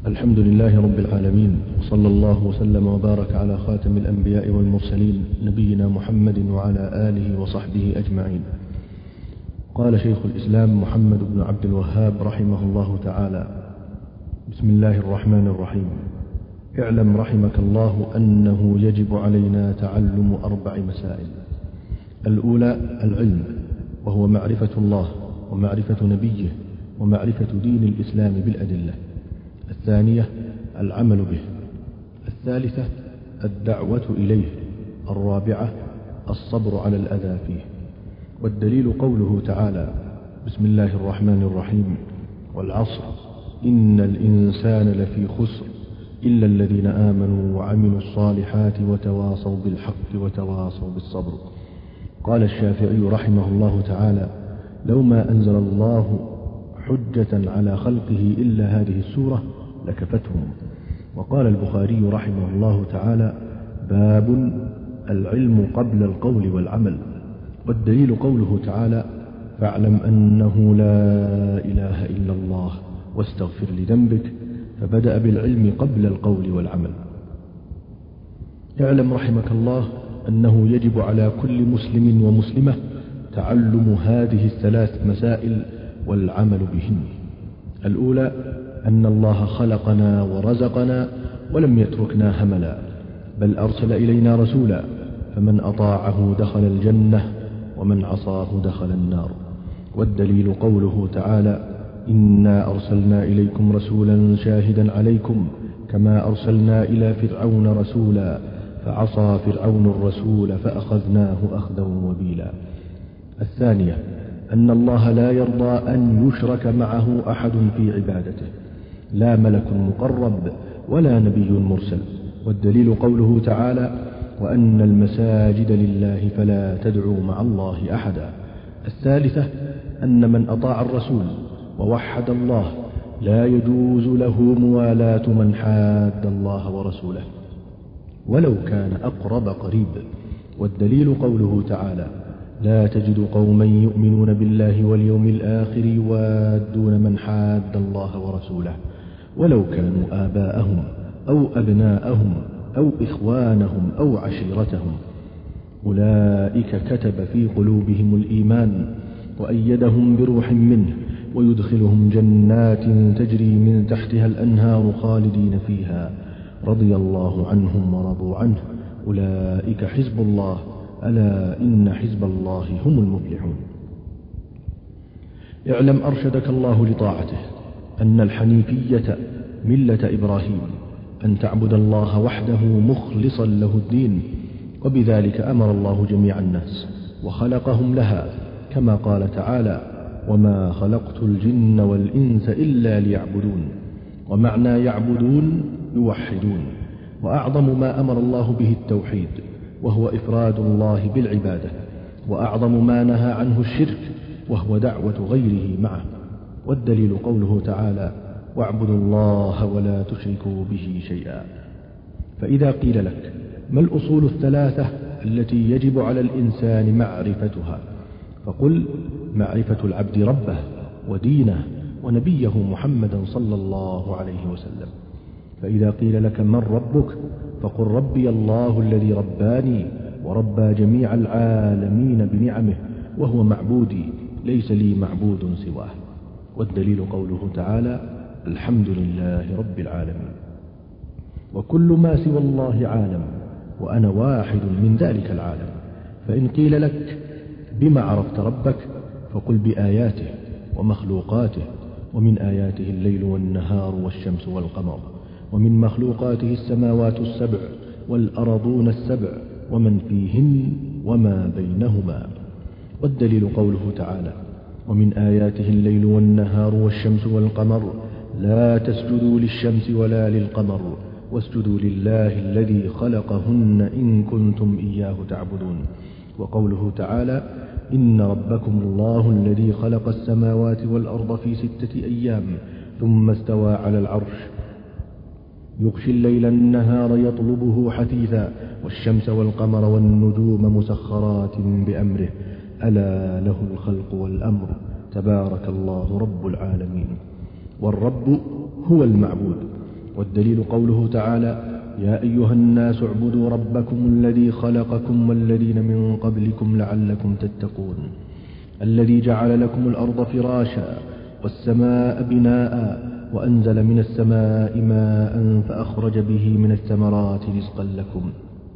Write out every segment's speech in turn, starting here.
الحمد لله رب العالمين، وصلى الله وسلم وبارك على خاتم الأنبياء والمرسلين نبينا محمد وعلى آله وصحبه أجمعين. قال شيخ الإسلام محمد بن عبد الوهاب رحمه الله تعالى: بسم الله الرحمن الرحيم. اعلم رحمك الله أنه يجب علينا تعلم 4 مسائل. الأولى العلم، وهو معرفة الله ومعرفة نبيه ومعرفة دين الإسلام بالأدلة. الثانية العمل به. الثالثة الدعوة إليه. الرابعة الصبر على الأذى فيه. والدليل قوله تعالى: بسم الله الرحمن الرحيم: والعصر إن الإنسان لفي خسر إلا الذين آمنوا وعملوا الصالحات وتواصوا بالحق وتواصوا بالصبر. قال الشافعي رحمه الله تعالى: لو ما أنزل الله حجة على خلقه إلا هذه السورة لكفتهم. وقال البخاري رحمه الله تعالى: باب العلم قبل القول والعمل. والدليل قوله تعالى: فاعلم أنه لا إله إلا الله واستغفر لذنبك، فبدأ بالعلم قبل القول والعمل. اعلم رحمك الله أنه يجب على كل مسلم ومسلمة تعلم هذه 3 مسائل والعمل بهن. الأولى أن الله خلقنا ورزقنا ولم يتركنا هملا، بل أرسل إلينا رسولا، فمن أطاعه دخل الجنة ومن عصاه دخل النار. والدليل قوله تعالى: إنا أرسلنا إليكم رسولا شاهدا عليكم كما أرسلنا إلى فرعون رسولا فعصى فرعون الرسول فأخذناه أخذا وبيلا. الثانية أن الله لا يرضى أن يشرك معه أحد في عبادته، لا ملك مقرب ولا نبي مرسل. والدليل قوله تعالى: وأن المساجد لله فلا تدعوا مع الله أحدا. الثالثة أن من أطاع الرسول ووحد الله لا يجوز له موالاة من حاد الله ورسوله ولو كان أقرب قريب. والدليل قوله تعالى: لا تجد قوما يؤمنون بالله واليوم الآخر يوادون من حاد الله ورسوله ولو كانوا آباءهم أو أبناءهم أو إخوانهم أو عشيرتهم، أولئك كتب في قلوبهم الإيمان وأيدهم بروح منه ويدخلهم جنات تجري من تحتها الأنهار خالدين فيها رضي الله عنهم ورضوا عنه أولئك حزب الله ألا إن حزب الله هم المفلحون. اعلم أرشدك الله لطاعته أن الحنيفية ملة إبراهيم، أن تعبد الله وحده مخلصا له الدين، وبذلك أمر الله جميع الناس وخلقهم لها، كما قال تعالى: وما خلقت الجن والإنس إلا ليعبدون. ومعنى يعبدون يوحدون. وأعظم ما أمر الله به التوحيد، وهو إفراد الله بالعبادة، وأعظم ما نهى عنه الشرك، وهو دعوة غيره معه. والدليل قوله تعالى: واعبدوا الله ولا تشركوا به شيئا. فإذا قيل لك: ما الأصول 3 التي يجب على الإنسان معرفتها؟ فقل: معرفة العبد ربه ودينه ونبيه محمدا صلى الله عليه وسلم. فإذا قيل لك: من ربك؟ فقل: ربي الله الذي رباني وربى جميع العالمين بنعمه، وهو معبودي ليس لي معبود سواه. والدليل قوله تعالى: الحمد لله رب العالمين. وكل ما سوى الله عالم، وأنا واحد من ذلك العالم. فإن قيل لك: بما عرفت ربك؟ فقل: بآياته ومخلوقاته. ومن آياته الليل والنهار والشمس والقمر، ومن مخلوقاته السماوات السبع والأرضون السبع ومن فيهن وما بينهما. والدليل قوله تعالى: ومن آياته الليل والنهار والشمس والقمر لا تسجدوا للشمس ولا للقمر واسجدوا لله الذي خلقهن إن كنتم إياه تعبدون. وقوله تعالى: إن ربكم الله الذي خلق السماوات والأرض في 6 أيام ثم استوى على العرش يغشي الليل النهار يطلبه حثيثا والشمس والقمر والنجوم مسخرات بأمره ألا له الخلق والأمر تبارك الله رب العالمين. والرب هو المعبود، والدليل قوله تعالى: يا أيها الناس اعبدوا ربكم الذي خلقكم والذين من قبلكم لعلكم تتقون الذي جعل لكم الأرض فراشا والسماء بناء وأنزل من السماء ماء فأخرج به من الثمرات رزقا لكم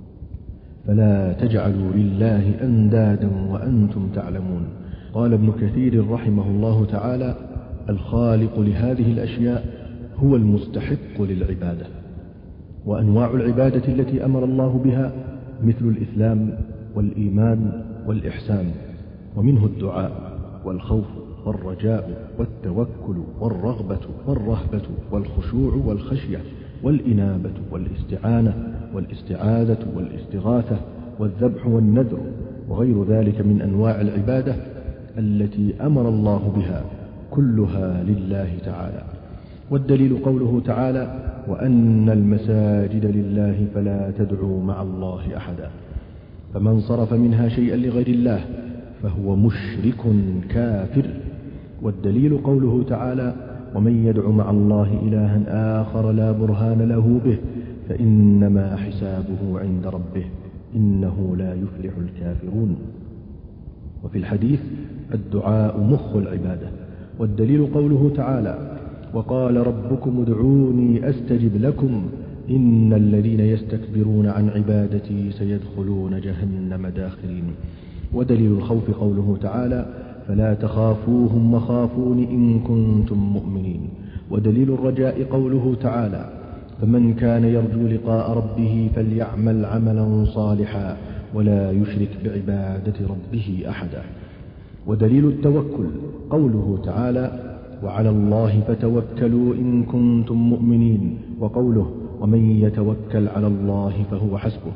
فلا تجعلوا لله أندادا وأنتم تعلمون. قال ابن كثير رحمه الله تعالى: الخالق لهذه الأشياء هو المستحق للعبادة. وأنواع العبادة التي أمر الله بها مثل الإسلام والإيمان والإحسان، ومنه الدعاء والخوف والرجاء والتوكل والرغبة والرهبة والخشوع والخشية والإنابة والاستعانة والاستعاذة والاستغاثة والذبح والنذر وغير ذلك من أنواع العبادة التي أمر الله بها كلها لله تعالى. والدليل قوله تعالى: وأن المساجد لله فلا تدعوا مع الله أحدا. فمن صرف منها شيئا لغير الله فهو مشرك كافر. والدليل قوله تعالى: ومن يدع مع الله إلها آخر لا برهان له به فإنما حسابه عند ربه إنه لا يفلح الكافرون. وفي الحديث: الدعاء مخ العبادة. والدليل قوله تعالى: وقال ربكم ادعوني أستجب لكم إن الذين يستكبرون عن عبادتي سيدخلون جهنم داخرين. ودليل الخوف قوله تعالى: فلا تخافوهم وخافون إن كنتم مؤمنين. ودليل الرجاء قوله تعالى: فمن كان يرجو لقاء ربه فليعمل عملا صالحا ولا يشرك بعبادة ربه أحدا. ودليل التوكل قوله تعالى: وعلى الله فتوكلوا إن كنتم مؤمنين. وقوله: ومن يتوكل على الله فهو حسبه.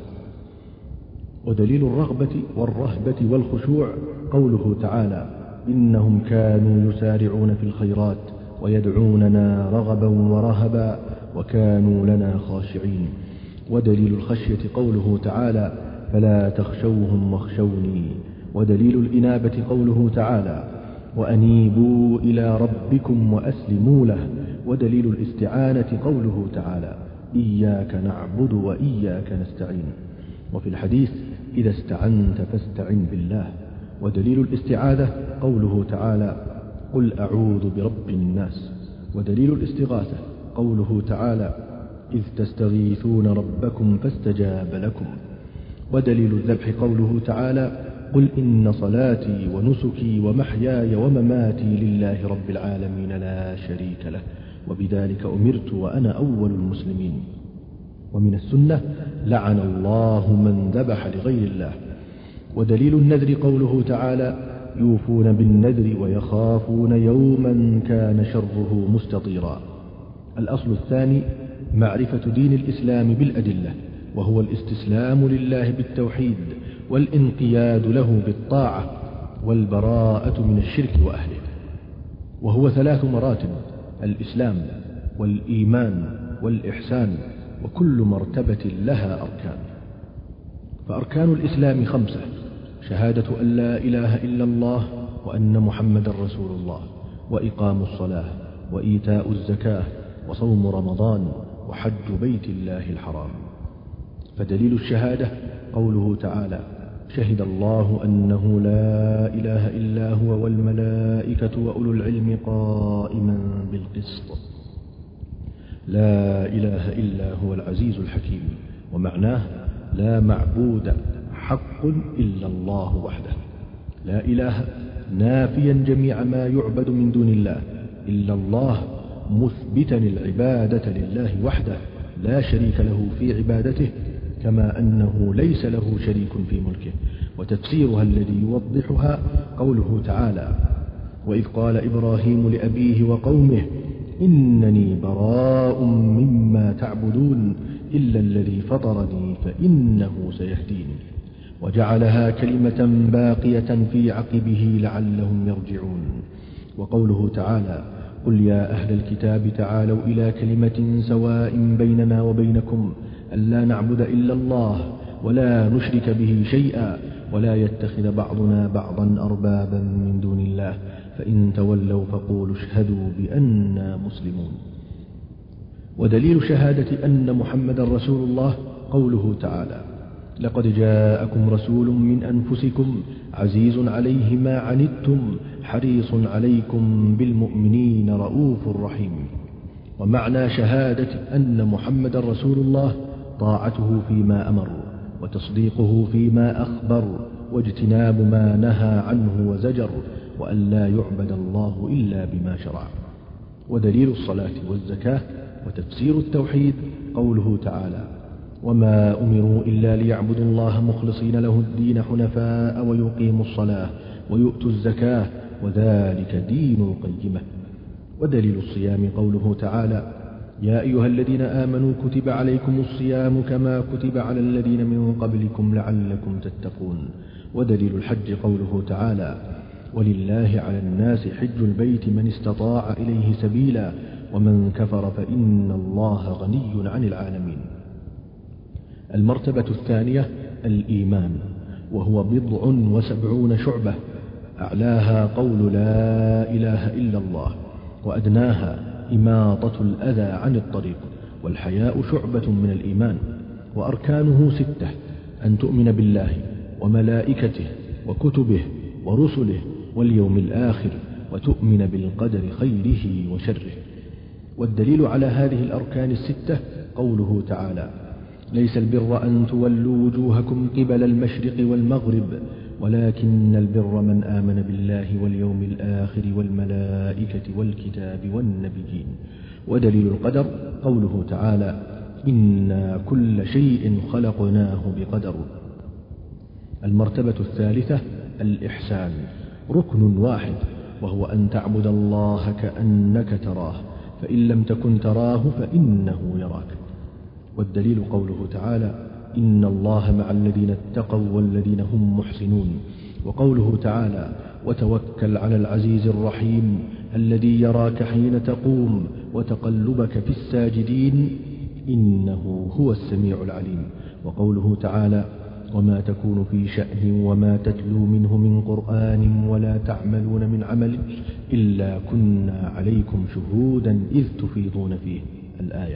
ودليل الرغبة والرهبة والخشوع قوله تعالى: إنهم كانوا يسارعون في الخيرات ويدعوننا رغبا ورهبا وكانوا لنا خاشعين. ودليل الخشية قوله تعالى: فلا تخشوهم واخشوني. ودليل الإنابة قوله تعالى: وأنيبوا إلى ربكم وأسلموا له. ودليل الاستعانة قوله تعالى: إياك نعبد وإياك نستعين. وفي الحديث: إذا استعنت فاستعن بالله. ودليل الاستعاذة قوله تعالى: قل أعوذ برب الناس. ودليل الاستغاثة قوله تعالى: إذ تستغيثون ربكم فاستجاب لكم. ودليل الذبح قوله تعالى: قل إن صلاتي ونسكي ومحياي ومماتي لله رب العالمين لا شريك له وبذلك أمرت وأنا أول المسلمين. ومن السنة: لعن الله من ذبح لغير الله. ودليل النذر قوله تعالى: يوفون بالنذر ويخافون يوما كان شره مستطيرا. الأصل الثاني: معرفة دين الإسلام بالأدلة، وهو الاستسلام لله بالتوحيد والانقياد له بالطاعة والبراءة من الشرك وأهله. وهو 3 مراتب: الإسلام والإيمان والإحسان، وكل مرتبة لها أركان. فأركان الإسلام 5: شهادة أن لا إله إلا الله وأن محمد رسول الله، وإقام الصلاة، وإيتاء الزكاة، وصوم رمضان، وحج بيت الله الحرام. فدليل الشهادة قوله تعالى: شهد الله أنه لا إله إلا هو والملائكة وأولو العلم قائما بالقسط. لا إله إلا هو العزيز الحكيم. ومعناه: لا معبود حق إلا الله وحده. لا إله نافيا جميع ما يعبد من دون الله إلا الله، مثبتا العبادة لله وحده لا شريك له في عبادته، كما أنه ليس له شريك في ملكه. وتفسيرها الذي يوضحها قوله تعالى: وإذ قال إبراهيم لأبيه وقومه إنني براء مما تعبدون إلا الذي فطرني فإنه سيهدين، وجعلها كلمة باقية في عقبه لعلهم يرجعون. وقوله تعالى: قل يا أهل الكتاب تعالوا إلى كلمة سواء بيننا وبينكم ألا نعبد إلا الله ولا نشرك به شيئا ولا يتخذ بعضنا بعضا أربابا من دون الله فإن تولوا فقولوا اشهدوا بأننا مسلمون. ودليل شهادة أن محمدا رسول الله قوله تعالى: لقد جاءكم رسول من أنفسكم عزيز عليه ما عنتم حريص عليكم بالمؤمنين رؤوف رحيم. ومعنى شهادة أن محمدا رسول الله طاعته فيما أمر، وتصديقه فيما أخبر، واجتناب ما نهى عنه وزجر، وأن لا يعبد الله إلا بما شرع. ودليل الصلاة والزكاة وتفسير التوحيد قوله تعالى: وما أمروا إلا ليعبدوا الله مخلصين له الدين حنفاء ويقيموا الصلاة ويؤتوا الزكاة وذلك دين القيمة. ودليل الصيام قوله تعالى: يا أيها الذين آمنوا كتب عليكم الصيام كما كتب على الذين من قبلكم لعلكم تتقون. ودليل الحج قوله تعالى: ولله على الناس حج البيت من استطاع إليه سبيلا ومن كفر فإن الله غني عن العالمين. المرتبة الثانية الإيمان، وهو 70 شعبة، أعلاها قول لا إله إلا الله، وأدناها إماطة الأذى عن الطريق، والحياء شعبة من الإيمان. وأركانه 6: أن تؤمن بالله وملائكته وكتبه ورسله واليوم الآخر، وتؤمن بالقدر خيره وشره. والدليل على هذه الأركان 6 قوله تعالى: ليس البر أن تولوا وجوهكم قبل المشرق والمغرب ولكن البر من آمن بالله واليوم الآخر والملائكة والكتاب والنبيين. ودليل القدر قوله تعالى: إنا كل شيء خلقناه بقدر. المرتبة الثالثة الإحسان، ركن واحد، وهو أن تعبد الله كأنك تراه، فإن لم تكن تراه فإنه يراك. والدليل قوله تعالى: إن الله مع الذين اتقوا والذين هم محسنون. وقوله تعالى: وتوكل على العزيز الرحيم الذي يراك حين تقوم وتقلبك في الساجدين إنه هو السميع العليم. وقوله تعالى: وما تكون في شأن وما تتلو منه من قرآن ولا تعملون من عمل إلا كنا عليكم شهودا إذ تفيضون فيه. الآية.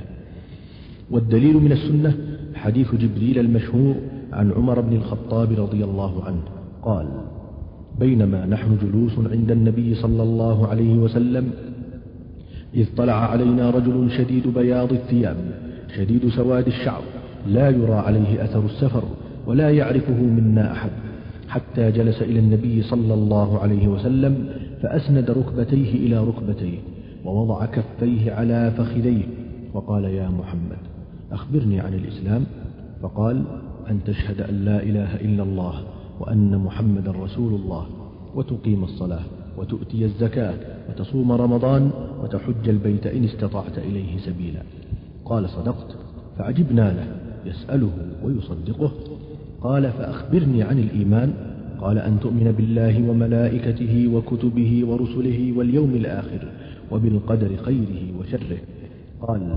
والدليل من السنة حديث جبريل المشهور عن عمر بن الخطاب رضي الله عنه قال: بينما نحن جلوس عند النبي صلى الله عليه وسلم إذ طلع علينا رجل شديد بياض الثياب شديد سواد الشعر لا يرى عليه أثر السفر ولا يعرفه منا أحد، حتى جلس إلى النبي صلى الله عليه وسلم فأسند ركبتيه إلى ركبتيه ووضع كفيه على فخذيه وقال: يا محمد أخبرني عن الإسلام. فقال: أن تشهد أن لا إله إلا الله وأن محمد رسول الله، وتقيم الصلاة وتؤتي الزكاة وتصوم رمضان وتحج البيت إن استطعت إليه سبيلا. قال: صدقت. فعجبنا له يسأله ويصدقه. قال: فأخبرني عن الإيمان. قال: أن تؤمن بالله وملائكته وكتبه ورسله واليوم الآخر وبالقدر خيره وشره. قال: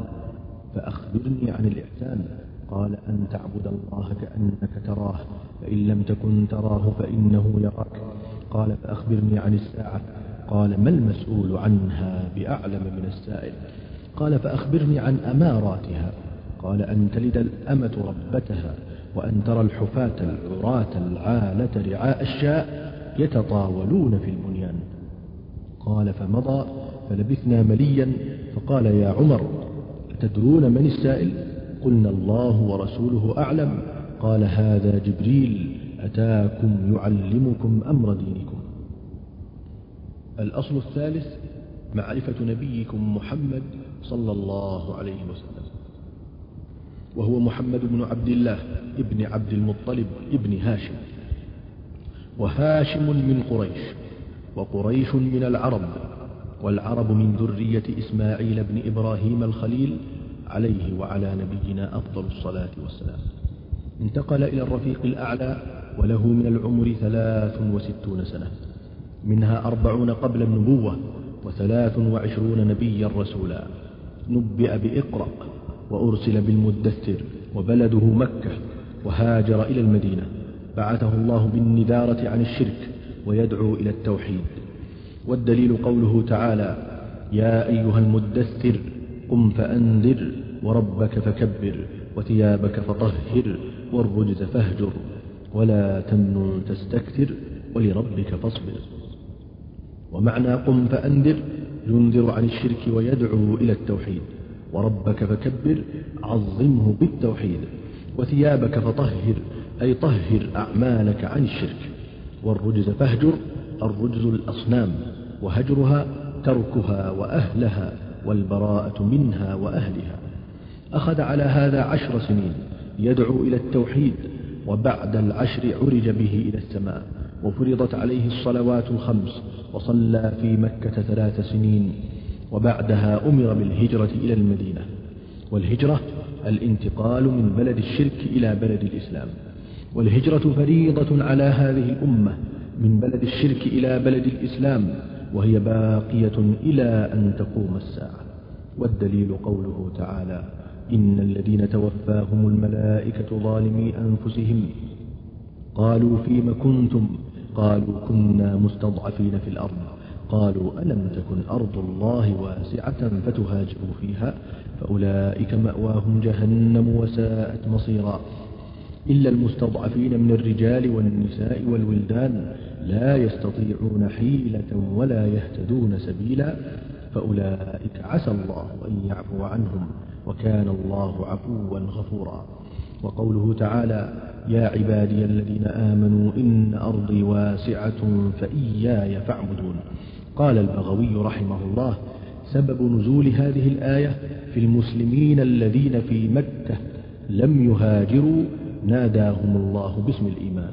فأخبرني عن الإحسان. قال: أن تعبد الله كأنك تراه فإن لم تكن تراه فإنه يراك. قال: فأخبرني عن الساعة. قال: ما المسؤول عنها بأعلم من السائل. قال: فأخبرني عن أماراتها. قال: أن تلد الأمة ربتها وأن ترى الحفاة العراة العالة رعاء الشاء يتطاولون في البنيان. قال: فمضى فلبثنا مليا فقال: يا عمر تدرون من السائل؟ قلنا: الله ورسوله أعلم. قال: هذا جبريل أتاكم يعلمكم أمر دينكم. الأصل الثالث معرفة نبيكم محمد صلى الله عليه وسلم، وهو محمد بن عبد الله ابن عبد المطلب ابن هاشم، وهاشم من قريش، وقريش من العرب، والعرب من ذرية إسماعيل بن إبراهيم الخليل عليه وعلى نبينا أفضل الصلاة والسلام. انتقل إلى الرفيق الأعلى وله من العمر 63 سنة، منها 40 قبل النبوة و23 نبيا رسولا. نبئ بإقرأ وأرسل بالمدثر وبلده مكة، وهاجر إلى المدينة. بعثه الله بالنذارة عن الشرك ويدعو إلى التوحيد. والدليل قوله تعالى: يا أيها المدثر قم فأنذر وربك فكبر وثيابك فطهر والرجز فاهجر ولا تمنن تستكثر ولربك فاصبر. ومعنى قم فأنذر ينذر عن الشرك ويدعو إلى التوحيد، وربك فكبر عظمه بالتوحيد، وثيابك فطهر أي طهر أعمالك عن الشرك، والرجز فاهجر الرجز الأصنام، وهجرها تركها وأهلها والبراءة منها وأهلها. أخذ على هذا 10 سنين يدعو إلى التوحيد، وبعد 10 عرج به إلى السماء، وفرضت عليه الصلوات 5، وصلى في مكة 3 سنين، وبعدها أمر بالهجرة إلى المدينة. والهجرة الانتقال من بلد الشرك إلى بلد الإسلام، والهجرة فريضة على هذه الأمة من بلد الشرك إلى بلد الإسلام، وهي باقية إلى أن تقوم الساعة. والدليل قوله تعالى: إن الذين توفاهم الملائكة ظالمي أنفسهم قالوا فيم كنتم قالوا كنا مستضعفين في الأرض قالوا ألم تكن أرض الله واسعة فتهاجروا فيها فأولئك مأواهم جهنم وساءت مصيرا إلا المستضعفين من الرجال والنساء والولدان لا يستطيعون حيلة ولا يهتدون سبيلا فأولئك عسى الله أن يعفو عنهم وكان الله عفوا غفورا. وقوله تعالى: يا عبادي الذين آمنوا إن أرضي واسعة فإياي فاعبدون. قال البغوي رحمه الله: سبب نزول هذه الآية في المسلمين الذين في مكة لم يهاجروا ناداهم الله باسم الإيمان.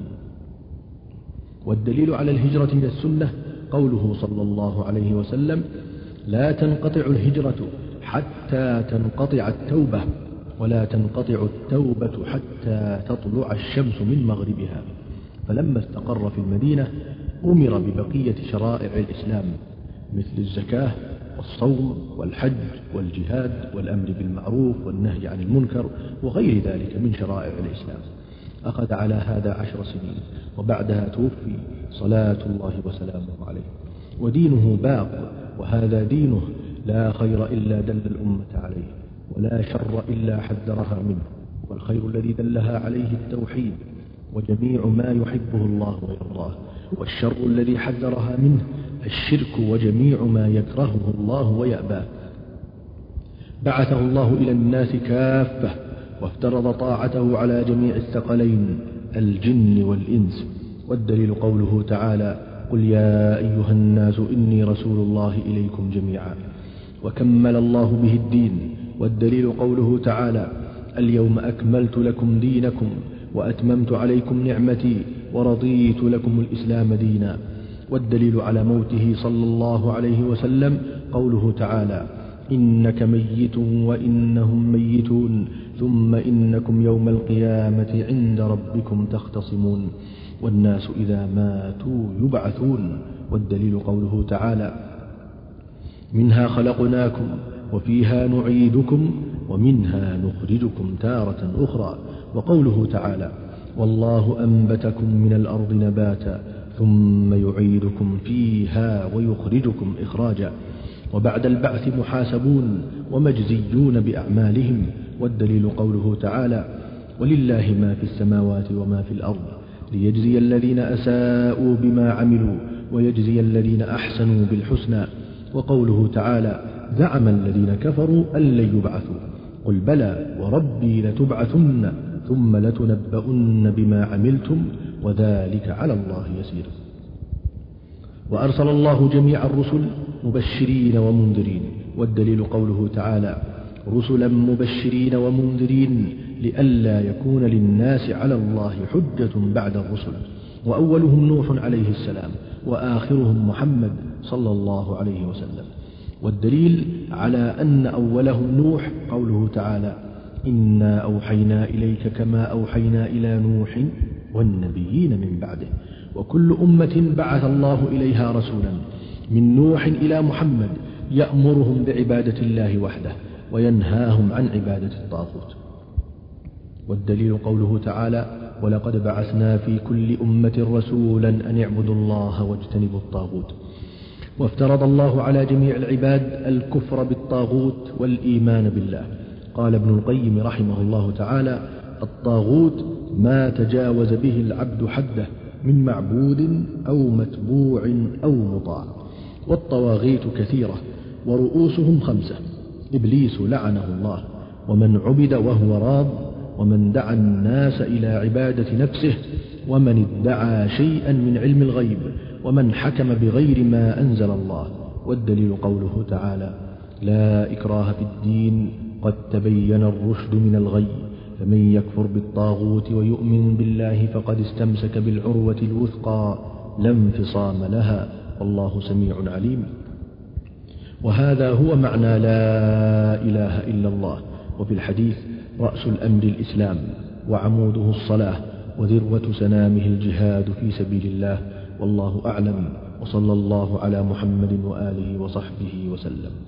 والدليل على الهجرة من السنة قوله صلى الله عليه وسلم: لا تنقطع الهجرة حتى تنقطع التوبة، ولا تنقطع التوبة حتى تطلع الشمس من مغربها. فلما استقر في المدينة أمر ببقية شرائع الإسلام مثل الزكاة والصوم والحج والجهاد والأمر بالمعروف والنهي عن المنكر وغير ذلك من شرائع الإسلام. أخذ على هذا 10 سنين، وبعدها توفي صلاة الله وسلامه عليه، ودينه باق، وهذا دينه لا خير إلا دل الأمة عليه، ولا شر إلا حذرها منه، والخير الذي دلها عليه التوحيد وجميع ما يحبه الله ويرضاه، والشر الذي حذرها منه الشرك وجميع ما يكرهه الله ويأباه. بعثه الله إلى الناس كافة، وافترض طاعته على جميع الثقلين الجن والإنس. والدليل قوله تعالى: قل يا أيها الناس إني رسول الله إليكم جميعا. وكمل الله به الدين. والدليل قوله تعالى: اليوم أكملت لكم دينكم وأتممت عليكم نعمتي ورضيت لكم الإسلام دينا. والدليل على موته صلى الله عليه وسلم قوله تعالى: إنك ميت وإنهم ميتون ثم إنكم يوم القيامة عند ربكم تختصمون والناس إذا ماتوا يبعثون. والدليل قوله تعالى: منها خلقناكم وفيها نعيدكم ومنها نخرجكم تارة أخرى. وقوله تعالى: والله أنبتكم من الأرض نباتا ثم يعيدكم فيها ويخرجكم إخراجا. وبعد البعث محاسبون ومجزيون بأعمالهم. والدليل قوله تعالى: ولله ما في السماوات وما في الأرض ليجزي الذين أساءوا بما عملوا ويجزي الذين أحسنوا بالحسنى. وقوله تعالى: زعم الذين كفروا أن لن يبعثوا قل بلى وربي لتبعثن ثم لتنبؤن بما عملتم وذلك على الله يسير. وأرسل الله جميع الرسل مبشرين ومنذرين. والدليل قوله تعالى: رسلا مبشرين ومنذرين لئلا يكون للناس على الله حجة بعد الرسل. وأولهم نوح عليه السلام وآخرهم محمد صلى الله عليه وسلم. والدليل على أن أولهم نوح قوله تعالى: إنا أوحينا إليك كما أوحينا إلى نوح والنبيين من بعده. وكل أمة بعث الله إليها رسولا من نوح إلى محمد يأمرهم بعبادة الله وحده وينهاهم عن عبادة الطاغوت. والدليل قوله تعالى: ولقد بعثنا في كل أمة رسولا أن اعبدوا الله واجتنبوا الطاغوت. وافترض الله على جميع العباد الكفر بالطاغوت والإيمان بالله. قال ابن القيم رحمه الله تعالى: الطاغوت ما تجاوز به العبد حده من معبود أو متبوع أو مطاع. والطواغيت كثيرة ورؤوسهم 5: إبليس لعنه الله، ومن عبد وهو راض، ومن دعا الناس إلى عبادة نفسه، ومن ادعى شيئا من علم الغيب، ومن حكم بغير ما أنزل الله. والدليل قوله تعالى: لا إكراه في الدين قد تبين الرشد من الغي، فمن يكفر بالطاغوت ويؤمن بالله فقد استمسك بالعروة الوثقى لا انفصام لها، والله سميع عليم. وهذا هو معنى لا إله إلا الله. وفي الحديث: رأس الأمر الإسلام، وعموده الصلاة، وذروة سنامه الجهاد في سبيل الله. والله أعلم، وصلى الله على محمد وآله وصحبه وسلم.